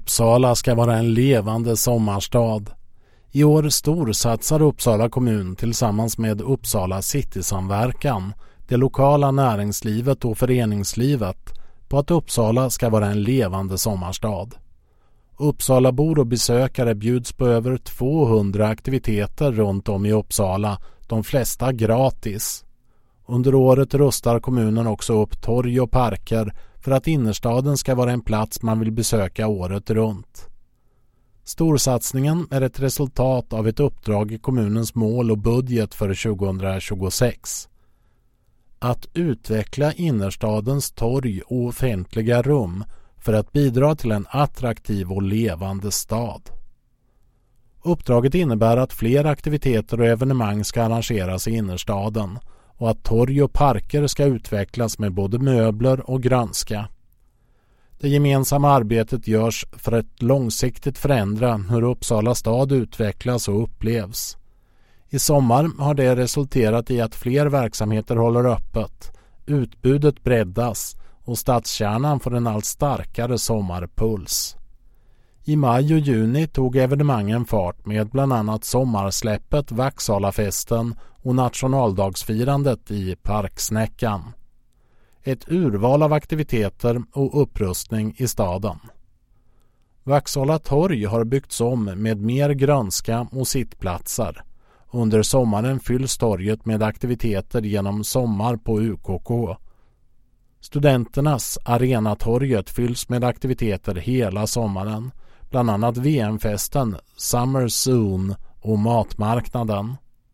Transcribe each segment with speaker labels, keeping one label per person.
Speaker 1: Uppsala ska vara en levande sommarstad. I år storsatsar Uppsala kommun tillsammans med Uppsala City-samverkan, det lokala näringslivet och föreningslivet på att Uppsala ska vara en levande sommarstad. Uppsalabor och besökare bjuds på över 200 aktiviteter runt om i Uppsala, de flesta gratis. Under året rustar kommunen också upp torg och parker för att innerstaden ska vara en plats man vill besöka året runt. Storsatsningen är ett resultat av ett uppdrag i kommunens mål och budget för 2026. Att utveckla innerstadens torg och offentliga rum för att bidra till en attraktiv och levande stad. Uppdraget innebär att fler aktiviteter och evenemang ska arrangeras i innerstaden och att torg och parker ska utvecklas med både möbler och grönska. Det gemensamma arbetet görs för att långsiktigt förändra hur Uppsala stad utvecklas och upplevs. I sommar har det resulterat i att fler verksamheter håller öppet, utbudet breddas och stadskärnan får en allt starkare sommarpuls. I maj och juni tog evenemangen fart med bland annat sommarsläppet, Vaxhalafesten och nationaldagsfirandet i Parksnäckan. Ett urval av aktiviteter och upprustning i staden. Vaxhalla torg har byggts om med mer grönska och sittplatser. Under sommaren fylls torget med aktiviteter genom Sommar på UKK. Studenternas arenatorget fylls med aktiviteter hela sommaren, bland annat VM-festen, Summer Soon och matmarknaden.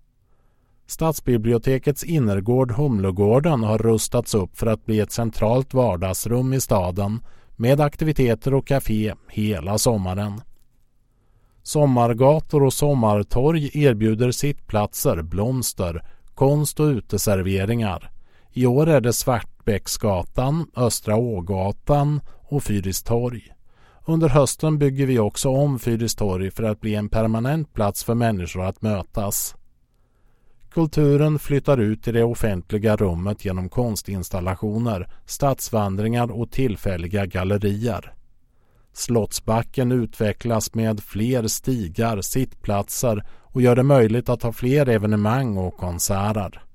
Speaker 1: Stadsbibliotekets innergård Humlegården har rustats upp för att bli ett centralt vardagsrum i staden med aktiviteter och café hela sommaren. Sommargator och sommartorg erbjuder sittplatser, blomster, konst och uteserveringar. I år är det Svartbäcksgatan, Östra Ågatan och Fyristorg. Under hösten bygger vi också om Fyristorg för att bli en permanent plats för människor att mötas. Kulturen flyttar ut i det offentliga rummet genom konstinstallationer, stadsvandringar och tillfälliga gallerier. Slottsbacken utvecklas med fler stigar, sittplatser och gör det möjligt att ha fler evenemang och konserter.